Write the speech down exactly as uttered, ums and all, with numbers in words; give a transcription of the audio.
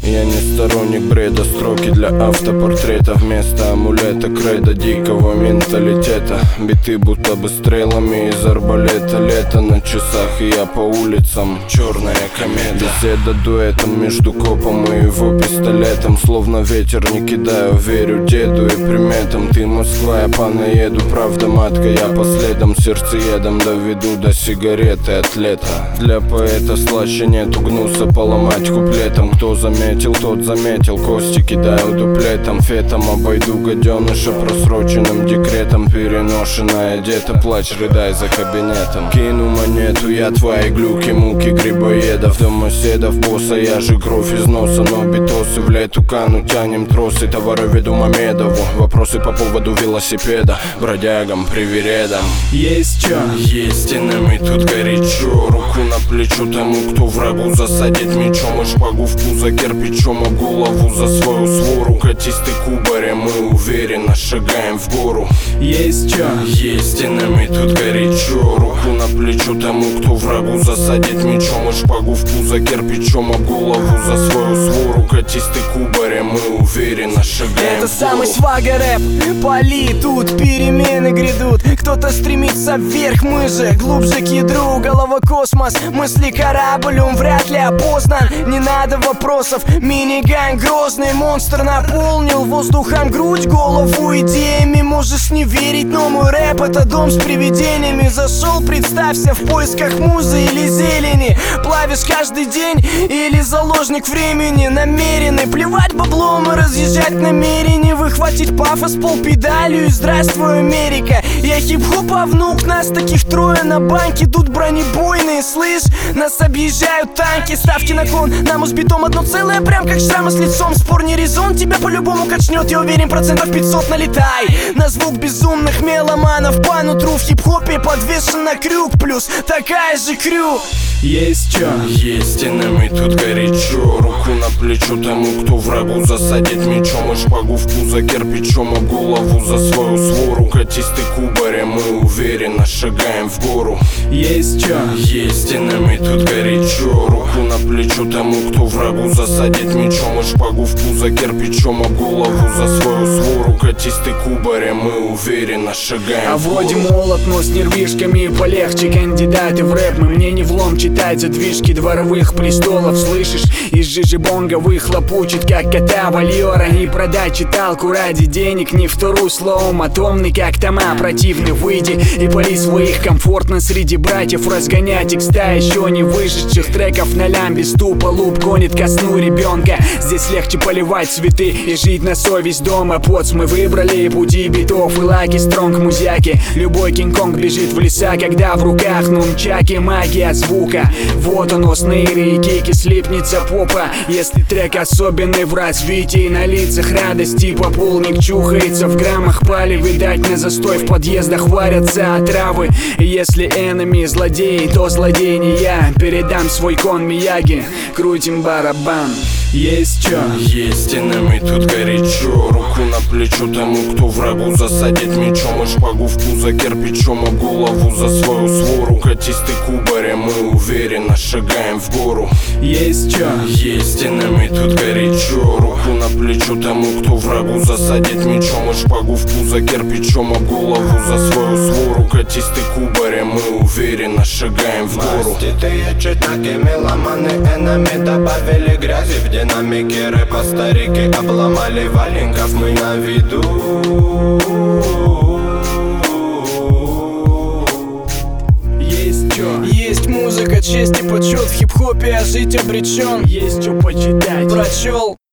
Я не сторонник бреда, строки для автопортрета вместо амулета, кредо дикого менталитета. Биты будто бы стрелами из арбалета. Лето на часах и я по улицам, черная комета. Беседа дуэтом между копом и его пистолетом. Словно ветер не кидаю, верю деду и приметам. Ты Москва, я понаеду, правда матка, я последом. Сердцеедом доведу до сигареты атлета. Для поэта слаще нету гнуса поломать куплетом. Кто заметил, тот заметил, кости кидаю дуплетом. Фетом обойду гаденыша просроченным декретом. Переношенная где-то плачь, рыдай за кабинетом. Кину монету, я твои глюки, муки грибоедов. Домоседов, босса, я же кровь из носа. Но битосы в лету кану, тянем тросы. Товароведу Мамедову, вопросы по поводу велосипеда. Бродягам, привередам. Есть чё? Есть, и нам и тут горячо. Руку на плечо тому, кто врагу засадит мечом. И шпагу в пузо кирпичом, а голову за свою свору. Катисты кубарем, мы уверенно шагаем в гору. Есть чё? Есть, и нам и тут горячо. Руку на плечо тому, кто врагу засадит мечом. И шпагу в пузо кирпичом, а голову за свою свору. Катисты кубарем, мы уверенно шагаем Это в самый гору. свага рэп, пали, тут перемены грядут. Кто-то стремится вверх, мы же глубже к ядру. Голова космос, мысли корабль, он вряд ли опознан. Не надо вопросов, мини-гань грозный монстр наполнил воздухом грудь, голову идеями. Можешь не верить, но мой рэп это дом с привидениями. Зашел, представься, в поисках музы или зелени. Плавишь каждый день или заложник времени. Намеренный плевать баблом и разъезжать намерение. Выхватить пафос полпедалью и здравствуй, Америка. Я хип-хопа внук, нас таких трое на банке. Тут бронебойные, слышь, нас объезжают танки. Ставки на кон, нам с битом одно целое, прям как шрамы с лицом. Спор не резон, тебя по-любому качнет, я уверен, процентов пятьсот налетай. На звук безумных меломанов по нутру в хип-хопе подвешен на крюк. Плюс такая же крю. Есть чё? Есть, и нам и тут горячо. Руку на плечо тому, кто врагу засадит мечом. И шпагу в пузо кирпичом, а голову за свою свору. Катисты кубарем, мы уверенно шагаем в гору. Есть чё? Есть, и нам и тут горячо. Руку на плечо тому, кто врагу засадит мечом. И шпагу в пузо кирпичом, а голову за свою свору. Катисты кубарем, мы уверенно шагаем А в вроде гору. молот, но с нервишками полегче. Кандидаты в рэп, мы мне не влом читать задвижки дворовых престолов. Слышишь, из жижи-бонга выхлопучит, как кота вольера. И продать читалку ради денег, не вторую словом. Атомный, как тома, противный, выйди и пали своих комфортно среди братьев. Разгонять икста еще не вышедших треков на лямбе. Ступа луп гонит ко сну ребенка. Здесь легче поливать цветы и жить на совесть дома. Поц мы выбрали пути битов и лаки стронг музяки. Любой кинг-конг бежит в леса, когда в руках нунчаки. Магия звука, вот оно, снейры и кики, слипнется попа. Если трек особенный в развитии, на лицах радости пополник чухается в граммах пали. Видать, на застой в подъездах варятся отравы. Если энеми злодеи, то злодей не я. Передам свой кон Мияги, крутим барабан. Есть чё? Есть, и нам и тут горячо. Руку на плечо тому, кто врагу засадит мечом. И шпагу в пузо кирпичом, а голову за свою свору. Катисты кубарем, мы уверенно шагаем в гору. Есть чё? Есть, и нам и тут горячо. Руку на плечо тому, кто врагу засадит мечом. И шпагу в пузо кирпичом, а голову за свою свору. Катисты кубарем, мы уверенно шагаем в гору. Маститые читаки, меломаны, энами добавили грязи в динамике рэпа. Старики обломали валенков, мы на виду. Есть чё? Есть музыка, честь и почет в хип-хопе, а жить обречен. Есть чё почитать, прочел.